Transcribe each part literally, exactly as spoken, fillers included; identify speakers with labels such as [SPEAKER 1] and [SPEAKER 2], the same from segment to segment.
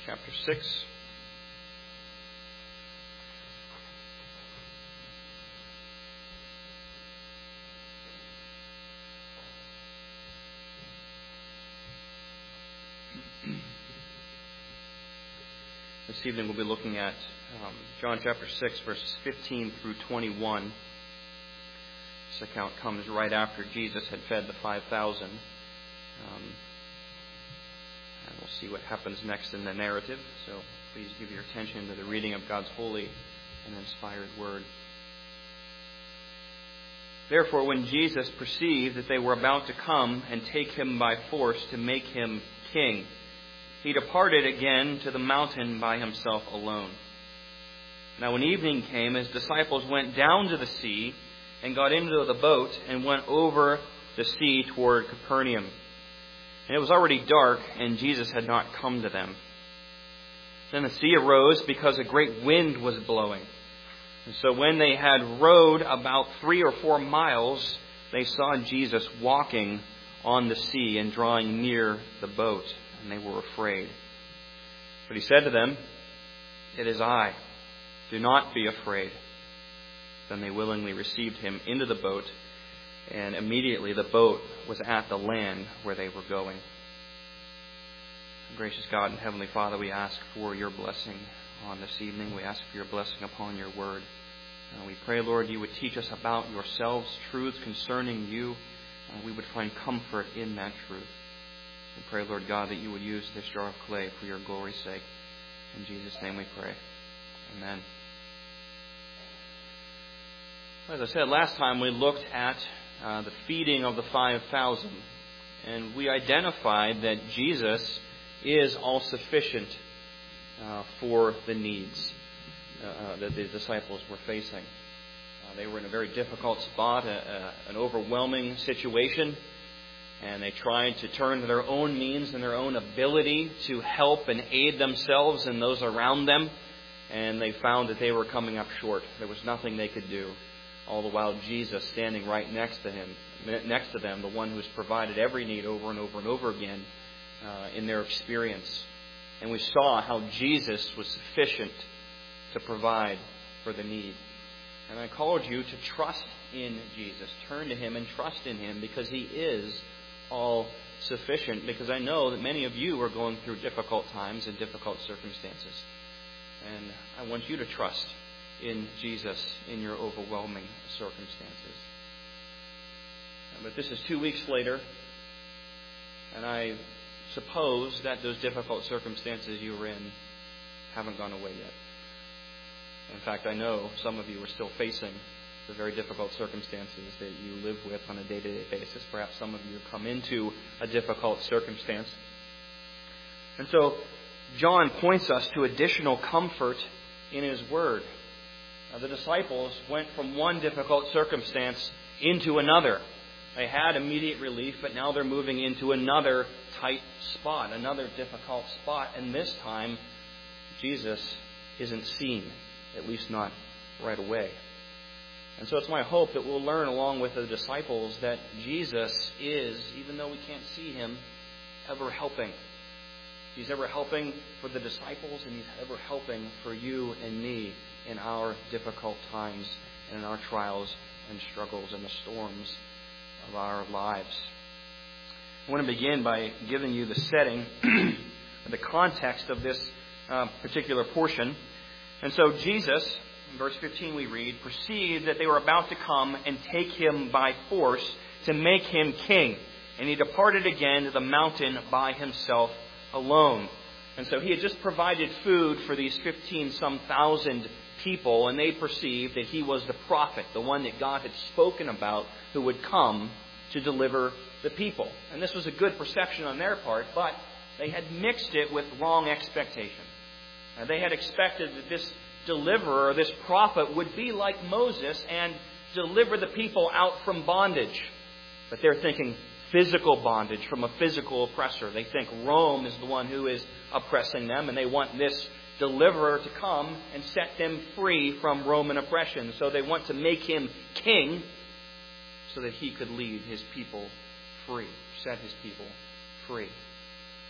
[SPEAKER 1] chapter six. This evening we'll be looking at um, John chapter six, verses fifteen through twenty-one. This account comes right after Jesus had fed the five thousand. Um, and we'll see what happens next in the narrative. So please give your attention to the reading of God's holy and inspired word. Therefore, when Jesus perceived that they were about to come and take him by force to make him king, he departed again to the mountain by himself alone. Now when evening came, his disciples went down to the sea and got into the boat and went over the sea toward Capernaum. And it was already dark, and Jesus had not come to them. Then the sea arose because a great wind was blowing. And so when they had rowed about three or four miles, they saw Jesus walking on the sea and drawing near the boat. And they were afraid. But he said to them, "It is I. Do not be afraid." Then they willingly received him into the boat, and immediately the boat was at the land where they were going. Gracious God and Heavenly Father, we ask for your blessing on this evening. We ask for your blessing upon your word. And we pray, Lord, you would teach us about yourselves, truths concerning you, and we would find comfort in that truth. We pray, Lord God, that you would use this jar of clay for your glory's sake. In Jesus' name we pray. Amen. As I said last time, we looked at uh, the feeding of the five thousand, and we identified that Jesus is all-sufficient uh, for the needs uh, that the disciples were facing. Uh, they were in a very difficult spot, a, a, an overwhelming situation, and they tried to turn to their own means and their own ability to help and aid themselves and those around them, and they found that they were coming up short. There was nothing they could do. All the while Jesus standing right next to him, next to them, the one who's provided every need over and over and over again uh, in their experience. And we saw how Jesus was sufficient to provide for the need. And I called you to trust in Jesus. Turn to him and trust in him because he is all sufficient. Because I know that many of you are going through difficult times and difficult circumstances. And I want you to trust in Jesus in your overwhelming circumstances. But this is two weeks later, and I suppose that those difficult circumstances you were in haven't gone away yet. In fact, I know some of you are still facing the very difficult circumstances that you live with on a day-to-day basis. Perhaps some of you have come into a difficult circumstance. And so John points us to additional comfort in his word. Now, the disciples went from one difficult circumstance into another. They had immediate relief, but now they're moving into another tight spot, another difficult spot. And this time, Jesus isn't seen, at least not right away. And so it's my hope that we'll learn along with the disciples that Jesus is, even though we can't see him, ever helping. He's ever helping for the disciples, and he's ever helping for you and me in our difficult times and in our trials and struggles and the storms of our lives. I want to begin by giving you the setting, the context of this uh, particular portion. And so Jesus, in verse fifteen we read, perceived that they were about to come and take him by force to make him king. And he departed again to the mountain by himself alone. And so he had just provided food for these fifteen some thousand people, and they perceived that he was the prophet, the one that God had spoken about, who would come to deliver the people. And this was a good perception on their part, but they had mixed it with wrong expectation. And they had expected that this deliverer, this prophet, would be like Moses and deliver the people out from bondage. But they're thinking physical bondage from a physical oppressor. They think Rome is the one who is oppressing them, and they want this deliverer to come and set them free from Roman oppression. So they want to make him king so that he could lead his people free, set his people free.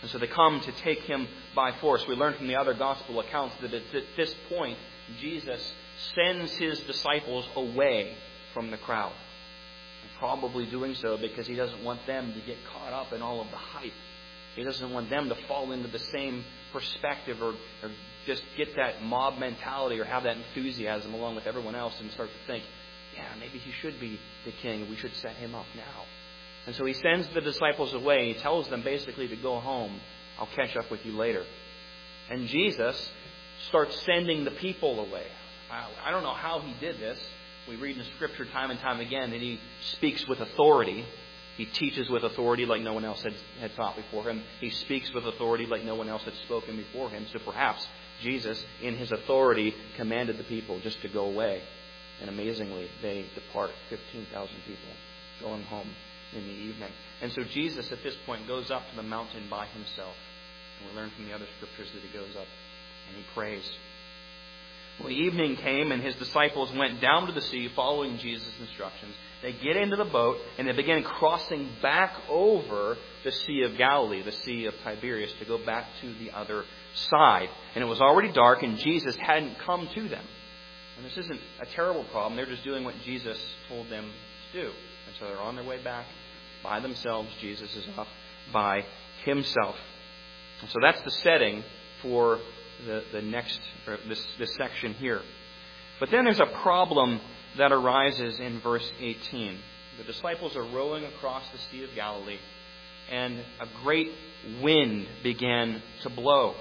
[SPEAKER 1] And so they come to take him by force. We learn from the other gospel accounts that at this point, Jesus sends his disciples away from the crowd. And probably doing so because he doesn't want them to get caught up in all of the hype. He doesn't want them to fall into the same perspective or, or just get that mob mentality or have that enthusiasm along with everyone else and start to think, yeah, maybe he should be the king. We should set him up now. And so he sends the disciples away. He tells them basically to go home. I'll catch up with you later. And Jesus starts sending the people away. I don't know how he did this. We read in Scripture time and time again that he speaks with authority. He teaches with authority like no one else had, had taught before him. He speaks with authority like no one else had spoken before him. So perhaps Jesus, in his authority, commanded the people just to go away. And amazingly, they depart, fifteen thousand people going home in the evening. And so Jesus at this point goes up to the mountain by himself. And we learn from the other Scriptures that he goes up and he prays. Well, the evening came and his disciples went down to the sea following Jesus' instructions. They get into the boat and they begin crossing back over the Sea of Galilee, the Sea of Tiberias, to go back to the other side. And it was already dark and Jesus hadn't come to them. And this isn't a terrible problem. They're just doing what Jesus told them to do. And so they're on their way back by themselves. Jesus is off by himself. And so that's the setting for the, the next, or this, this section here. But then there's a problem that arises in verse eighteen. The disciples are rowing across the Sea of Galilee, and a great wind began to blow.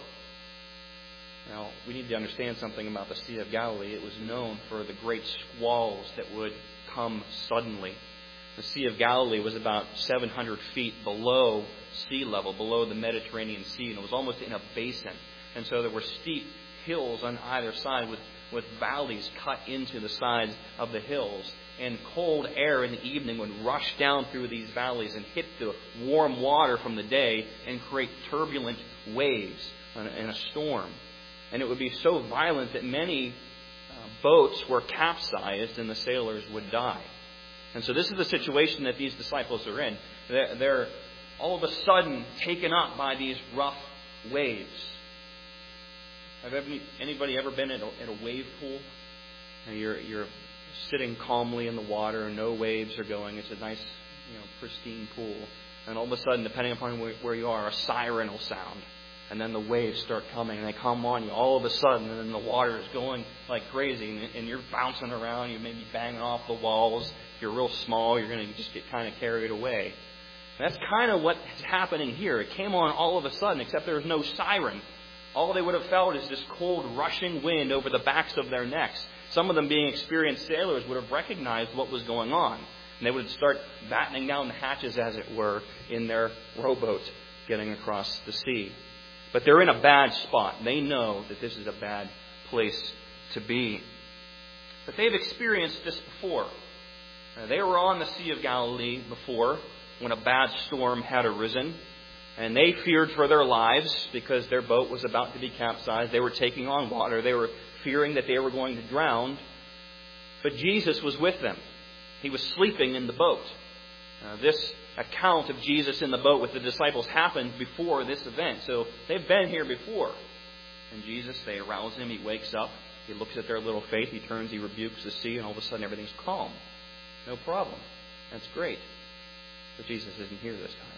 [SPEAKER 1] Now, we need to understand something about the Sea of Galilee. It was known for the great squalls that would come suddenly. The Sea of Galilee was about seven hundred feet below sea level, below the Mediterranean Sea, and it was almost in a basin. And so there were steep hills on either side with, with valleys cut into the sides of the hills. And cold air in the evening would rush down through these valleys and hit the warm water from the day and create turbulent waves in a storm. And it would be so violent that many uh, boats were capsized and the sailors would die. And so this is the situation that these disciples are in. They're, they're all of a sudden taken up by these rough waves. Have anybody ever been at a, at a wave pool? And you're, you're sitting calmly in the water and no waves are going. It's a nice, you know, pristine pool. And all of a sudden, depending upon where, where you are, a siren will sound. And then the waves start coming and they come on you all of a sudden. And then the water is going like crazy. And, and you're bouncing around. You may be banging off the walls. If you're real small, you're going to just get kind of carried away. And that's kind of what's happening here. It came on all of a sudden, except there was no siren. All they would have felt is this cold, rushing wind over the backs of their necks. Some of them, being experienced sailors, would have recognized what was going on. And they would start battening down the hatches, as it were, in their rowboat getting across the sea. But they're in a bad spot. They know that this is a bad place to be. But they've experienced this before. Uh, they were on the Sea of Galilee before when a bad storm had arisen. And they feared for their lives because their boat was about to be capsized. They were taking on water. They were fearing that they were going to drown. But Jesus was with them. He was sleeping in the boat. Uh, this account of Jesus in the boat with the disciples happened before this event. So they've been here before. And Jesus, they arouse him. He wakes up. He looks at their little faith. He turns. He rebukes the sea. And all of a sudden everything's calm. No problem. That's great. But Jesus isn't here this time.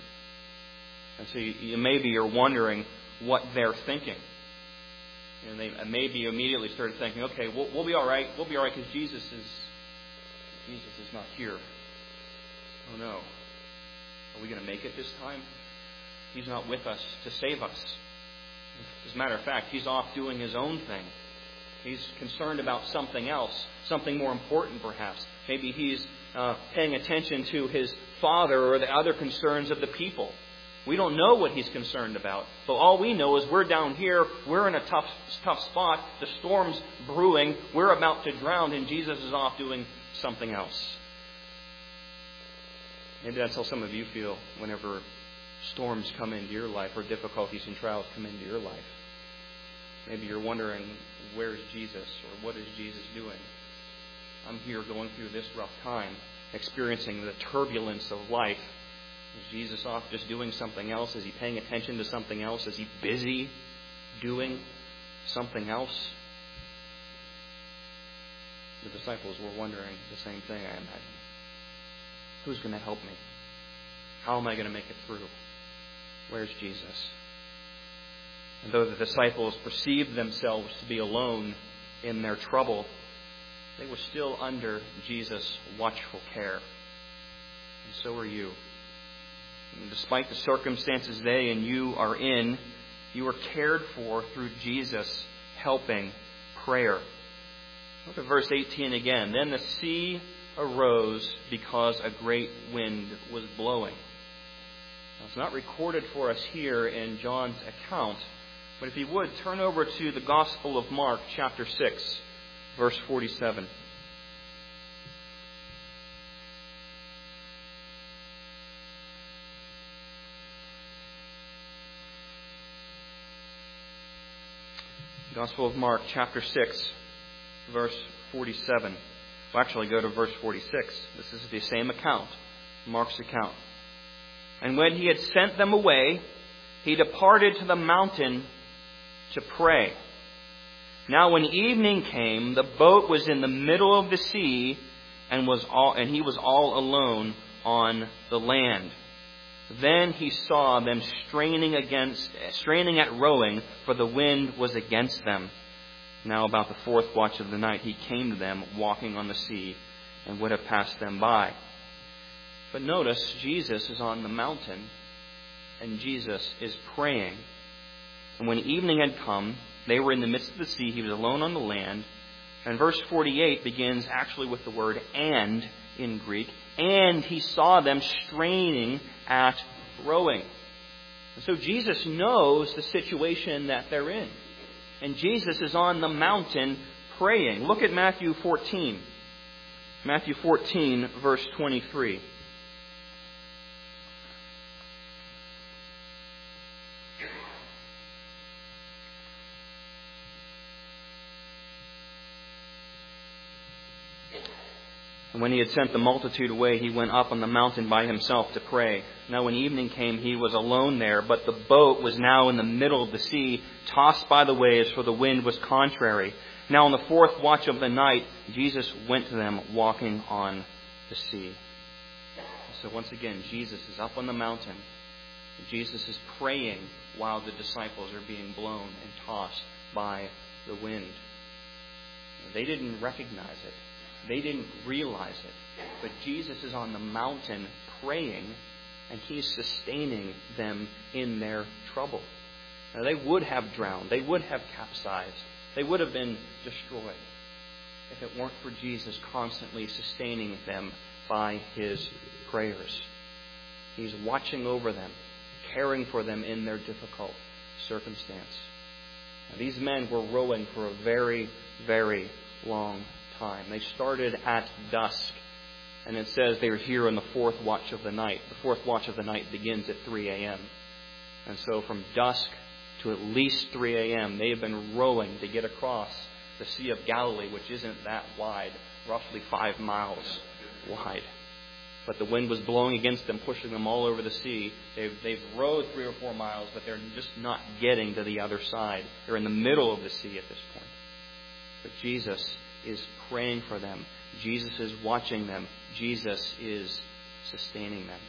[SPEAKER 1] And so you, you maybe you're wondering what they're thinking. And they maybe immediately started thinking, okay, we'll, we'll be all right. We'll be all right because Jesus is Jesus is not here. Oh no. Are we going to make it this time? He's not with us to save us. As a matter of fact, he's off doing his own thing. He's concerned about something else, something more important perhaps. Maybe he's uh, paying attention to his Father or the other concerns of the people. We don't know what he's concerned about. But all we know is we're down here. We're in a tough, tough spot. The storm's brewing. We're about to drown, and Jesus is off doing something else. Maybe that's how some of you feel whenever storms come into your life or difficulties and trials come into your life. Maybe you're wondering, where's Jesus? Or what is Jesus doing? I'm here going through this rough time, experiencing the turbulence of life. Is Jesus off just doing something else? Is he paying attention to something else? Is he busy doing something else? The disciples were wondering the same thing, I imagine. Who's going to help me? How am I going to make it through? Where's Jesus? And though the disciples perceived themselves to be alone in their trouble, they were still under Jesus' watchful care. And so are you. And despite the circumstances they and you are in, you are cared for through Jesus' helping prayer. Look at verse eighteen again. Then the sea arose because a great wind was blowing. Now, it's not recorded for us here in John's account, but if you would, turn over to the Gospel of Mark, chapter six, verse forty-seven. Gospel of Mark, chapter six, verse forty-seven. We'll actually go to verse forty-six. This is the same account, Mark's account. And when he had sent them away, he departed to the mountain to pray. Now when evening came, the boat was in the middle of the sea, and was all, and he was all alone on the land. Then he saw them straining against, straining at rowing, for the wind was against them. Now about the fourth watch of the night he came to them, walking on the sea, and would have passed them by. But notice, Jesus is on the mountain, and Jesus is praying. And when evening had come, they were in the midst of the sea. He was alone on the land. And verse forty-eight begins actually with the word "and" in Greek. And he saw them straining at rowing. And so Jesus knows the situation that they're in. And Jesus is on the mountain praying. Look at Matthew fourteen. Matthew fourteen, verse twenty-three. And when he had sent the multitude away, he went up on the mountain by himself to pray. Now when evening came, he was alone there, but the boat was now in the middle of the sea, tossed by the waves, for the wind was contrary. Now on the fourth watch of the night, Jesus went to them, walking on the sea. So once again, Jesus is up on the mountain. Jesus is praying while the disciples are being blown and tossed by the wind. They didn't recognize it. They didn't realize it. But Jesus is on the mountain praying, and he's sustaining them in their trouble. Now, they would have drowned. They would have capsized. They would have been destroyed if it weren't for Jesus constantly sustaining them by his prayers. He's watching over them, caring for them in their difficult circumstance. Now, these men were rowing for a very, very long time. They started at dusk, and it says they were here in the fourth watch of the night. The fourth watch of the night begins at three a.m. And so from dusk to at least three a.m., they have been rowing to get across the Sea of Galilee, which isn't that wide, roughly five miles wide. But the wind was blowing against them, pushing them all over the sea. They've, they've rowed three or four miles, but they're just not getting to the other side. They're in the middle of the sea at this point. But Jesus is praying for them. Jesus is watching them. Jesus is sustaining them.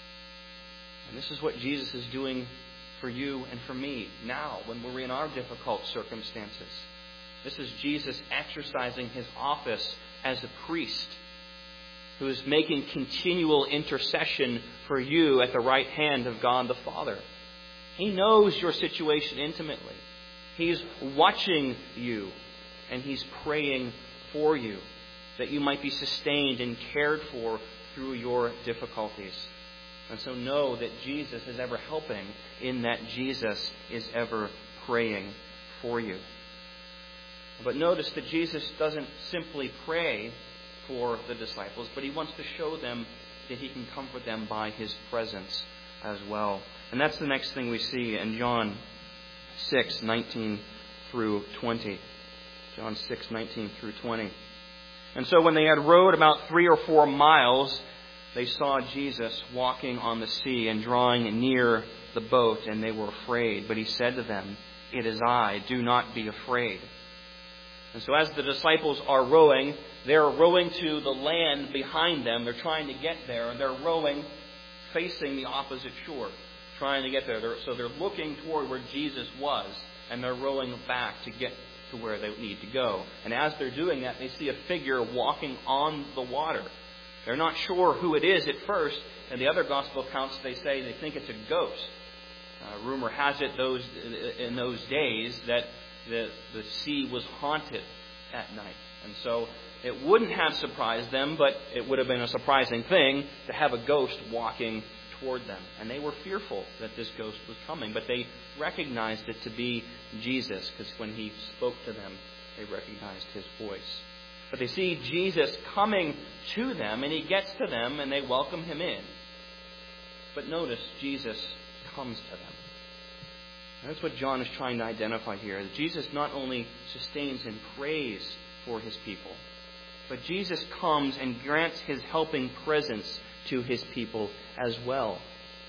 [SPEAKER 1] And this is what Jesus is doing for you and for me now when we're in our difficult circumstances. This is Jesus exercising his office as a priest who is making continual intercession for you at the right hand of God the Father. He knows your situation intimately. He's watching you, and he's praying for you that you might be sustained and cared for through your difficulties. And so know that Jesus is ever helping, in that Jesus is ever praying for you. But notice that Jesus doesn't simply pray for the disciples, but he wants to show them that he can comfort them by his presence as well. And that's the next thing we see in John six, nineteen through twenty. John six, nineteen through twenty. And so when they had rowed about three or four miles, they saw Jesus walking on the sea and drawing near the boat, and they were afraid. But he said to them, "It is I, do not be afraid." And so as the disciples are rowing, they're rowing to the land behind them. They're trying to get there, and they're rowing facing the opposite shore, trying to get there. They're, so they're looking toward where Jesus was, and they're rowing back to get to where they need to go. And as they're doing that, they see a figure walking on the water. They're not sure who it is at first, and the other gospel accounts, they say they think it's a ghost. Uh, rumor has it those in those days that the, the sea was haunted at night. And so it wouldn't have surprised them, but it would have been a surprising thing to have a ghost walking toward them. And they were fearful that this ghost was coming, but they recognized it to be Jesus, because when he spoke to them, they recognized his voice. But they see Jesus coming to them, and he gets to them, and they welcome him in. But notice, Jesus comes to them. And that's what John is trying to identify here. That Jesus not only sustains and prays for his people, but Jesus comes and grants his helping presence to his people as well.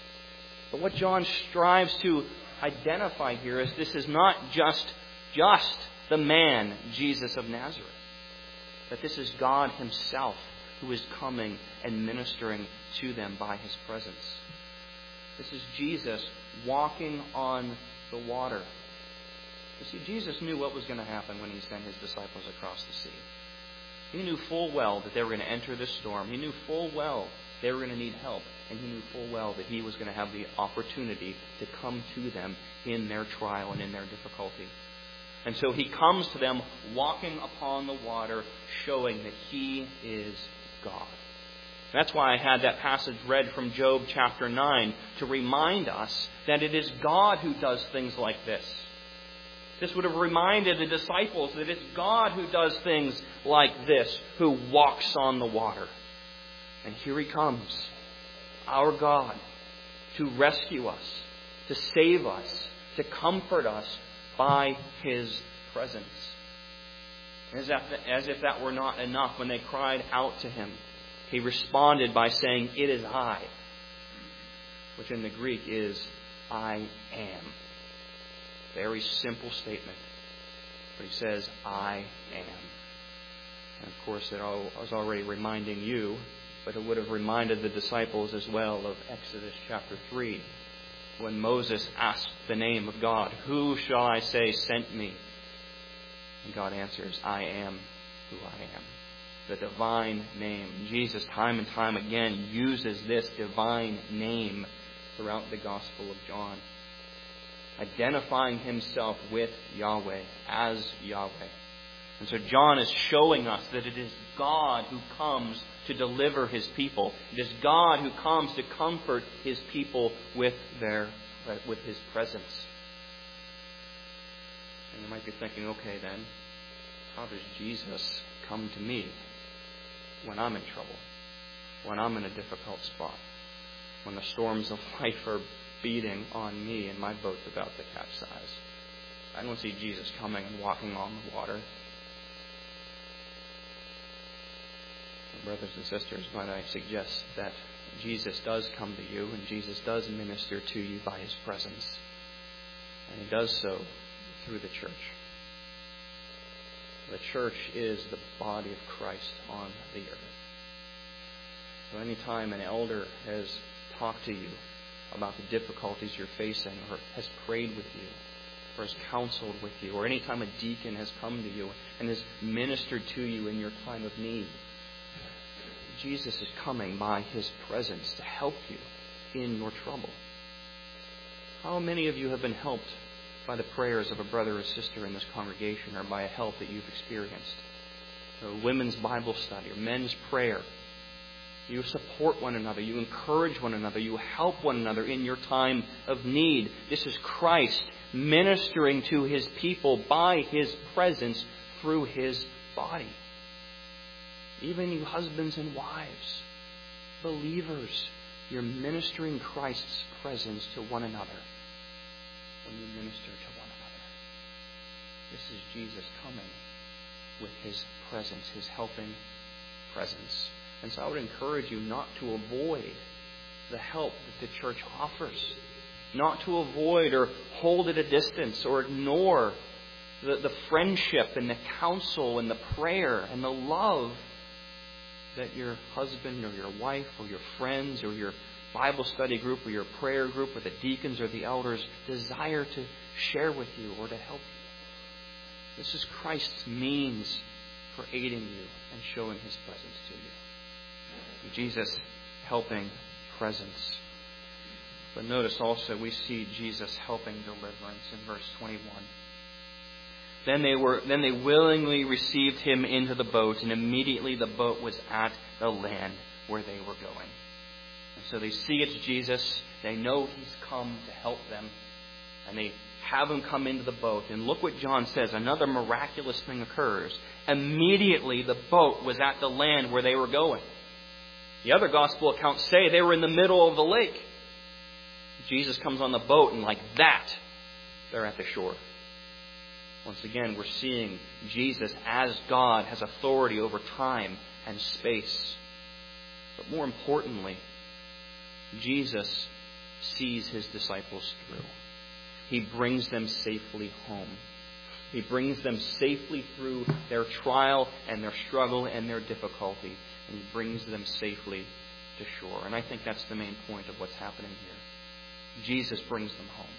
[SPEAKER 1] But what John strives to identify here is this is not just, just the man, Jesus of Nazareth. That this is God himself who is coming and ministering to them by his presence. This is Jesus walking on the water. You see, Jesus knew what was going to happen when he sent his disciples across the sea. He knew full well that they were going to enter this storm. He knew full well they were going to need help. And he knew full well that he was going to have the opportunity to come to them in their trial and in their difficulty. And so he comes to them walking upon the water, showing that he is God. That's why I had that passage read from Job chapter nine, to remind us that it is God who does things like this. This would have reminded the disciples that it's God who does things like this, who walks on the water. And here he comes, our God, to rescue us, to save us, to comfort us by his presence. As if, as if that were not enough, when they cried out to him, he responded by saying, "It is I," which in the Greek is, "I am." Very simple statement. But he says, "I am." And of course, it was already reminding you, but it would have reminded the disciples as well of Exodus chapter three, when Moses asked the name of God, "Who shall I say sent me?" And God answers, "I am who I am." The divine name. Jesus, time and time again, uses this divine name throughout the Gospel of John, identifying himself with Yahweh as Yahweh. And so John is showing us that it is God who comes to deliver his people. It is God who comes to comfort his people with their with his presence. And you might be thinking, okay then, how does Jesus come to me when I'm in trouble, when I'm in a difficult spot, when the storms of life are beating on me and my boat's about to capsize? I don't see Jesus coming and walking on the water. Brothers and sisters, might I suggest that Jesus does come to you, and Jesus does minister to you by his presence. And he does so through the church. The church is the body of Christ on the earth. So any time an elder has talked to you about the difficulties you're facing, or has prayed with you, or has counseled with you, or any time a deacon has come to you and has ministered to you in your time of need, Jesus is coming by his presence to help you in your trouble. How many of you have been helped by the prayers of a brother or sister in this congregation, or by a help that you've experienced? A women's Bible study, or men's prayer. You support one another. You encourage one another. You help one another in your time of need. This is Christ ministering to his people by his presence through his body. Even you husbands and wives, believers, you're ministering Christ's presence to one another when you minister to one another. This is Jesus coming with his presence, his helping presence. And so I would encourage you not to avoid the help that the church offers. Not to avoid or hold at a distance or ignore the, the friendship and the counsel and the prayer and the love that your husband or your wife or your friends or your Bible study group or your prayer group or the deacons or the elders desire to share with you or to help you. This is Christ's means for aiding you and showing His presence to you. Jesus' helping presence. But notice also we see Jesus helping deliverance in verse twenty-one. Then they were then they willingly received Him into the boat, and immediately the boat was at the land where they were going. And so they see it's Jesus. They know He's come to help them. And they have Him come into the boat. And look what John says. Another miraculous thing occurs. Immediately the boat was at the land where they were going. The other gospel accounts say they were in the middle of the lake. Jesus comes on the boat, and like that, they're at the shore. Once again, we're seeing Jesus as God has authority over time and space. But more importantly, Jesus sees His disciples through. He brings them safely home. He brings them safely through their trial and their struggle and their difficulty. And He brings them safely to shore. And I think that's the main point of what's happening here. Jesus brings them home.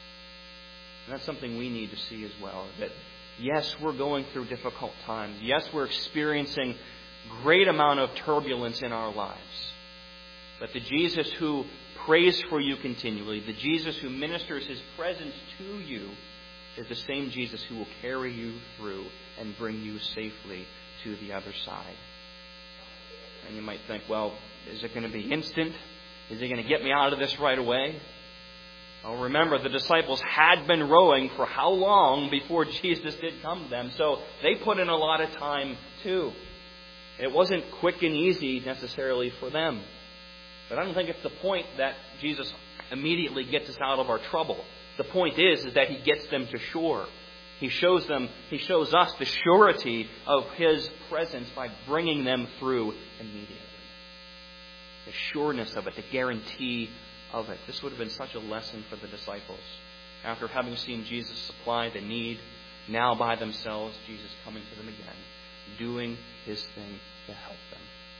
[SPEAKER 1] And that's something we need to see as well. That yes, we're going through difficult times. Yes, we're experiencing great amount of turbulence in our lives. But the Jesus who prays for you continually, the Jesus who ministers His presence to you, is the same Jesus who will carry you through and bring you safely to the other side. And you might think, well, is it going to be instant? Is He going to get me out of this right away? Well, remember, the disciples had been rowing for how long before Jesus did come to them? So they put in a lot of time too. It wasn't quick and easy necessarily for them. But I don't think it's the point that Jesus immediately gets us out of our trouble. The point is, is that He gets them to shore. He shows them, He shows us the surety of His presence by bringing them through immediately. The sureness of it, the guarantee of it. This would have been such a lesson for the disciples. After having seen Jesus supply the need, now by themselves, Jesus coming to them again, doing His thing to help them.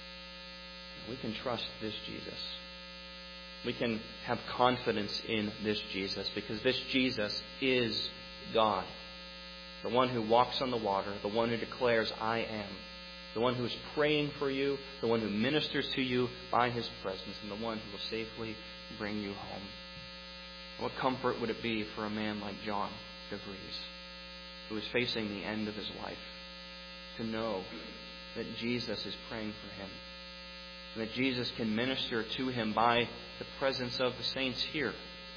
[SPEAKER 1] We can trust this Jesus. We can have confidence in this Jesus because this Jesus is God. The one who walks on the water, the one who declares, I am. The one who is praying for you, the one who ministers to you by His presence, and the one who will safely bring you home. What comfort would it be for a man like John DeVries, who is facing the end of his life, to know that Jesus is praying for him, and that Jesus can minister to him by the presence of the saints here,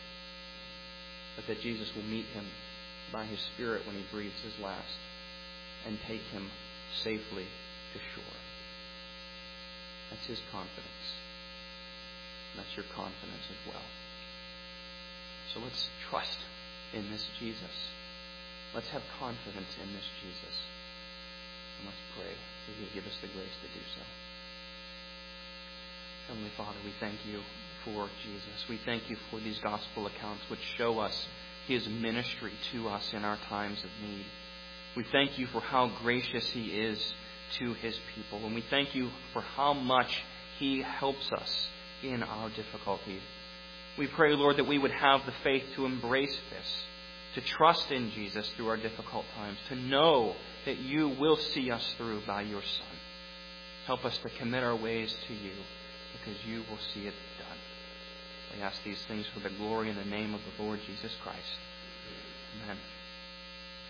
[SPEAKER 1] but that Jesus will meet him by His Spirit when He breathes His last and take him safely to shore. That's His confidence. And that's your confidence as well. So let's trust in this Jesus. Let's have confidence in this Jesus. And let's pray that He'll give us the grace to do so. Heavenly Father, we thank You for Jesus. We thank You for these gospel accounts which show us His ministry to us in our times of need. We thank You for how gracious He is to His people. And we thank You for how much He helps us in our difficulty. We pray, Lord, that we would have the faith to embrace this, to trust in Jesus through our difficult times, to know that You will see us through by Your Son. Help us to commit our ways to You, because You will see it done. We ask these things for the glory and the name of the Lord Jesus Christ. Amen.